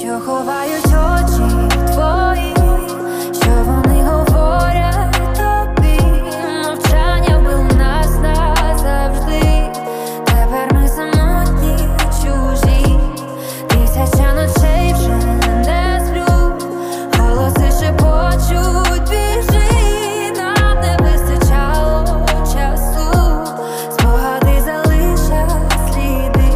що ховають очі твої, що вони говорять тобі. Мовчання вбило нас назавжди. Тепер ми самотні, чужі. Тисяча ночей вже не сплю. Голоси шепочуть, біжи. Нам не вистачало часу. Спогади залишать сліди.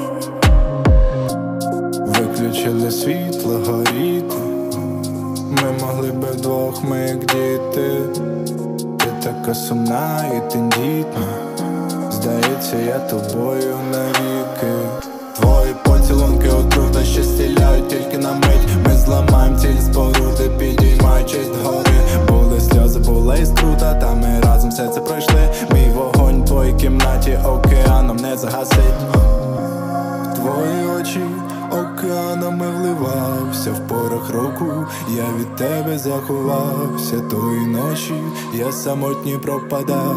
Виключили світло, горіти. Ми могли би вдвох, ми як діти. Ти така сумна і тендітна. Здається, я тобою навіки. Твої поцілунки отрута, що стіляють тільки на мить. Ми зламаємо ціль споруди, підіймаючись вгори. Були сльози, була і скрута, та ми разом все це пройшли. Мій вогонь в твоїй кімнаті океаном не загасить. Твої очі океанами вливався в порох року. Я від тебе заховався тої ночі, я самотній пропадав.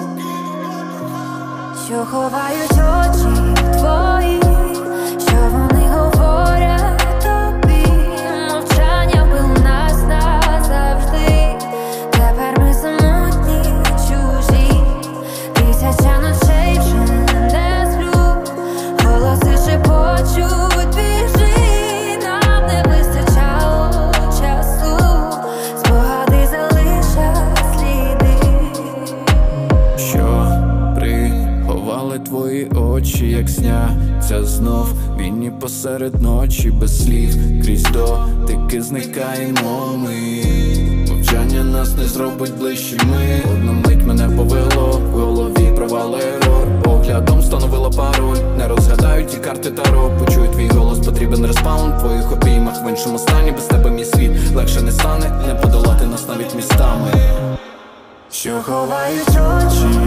Що ховають очі твої, що вони говорять тобі. Мовчання вбило нас назавжди. Тепер ми самотні, чужі. Тисяча ночей вже не сплю. Голоси шепочуть, біжи. Нам не вистачало часу. Спогади залишать сліди. Що приховали твої очі, як сняться знов війні посеред ночі, без слів, крізь дотики зникаємо ми. Мовчання нас не зробить ближчими. Одну мить мене повело, в голові провал ерор. Поглядом встановила пароль, не розгадають ті карти таро. Почую твій голос, потрібен респаун в твоїх обіймах. В іншому стані, без тебе мій світ легше не стане. Не подолати нас навіть містами. Що ховають очі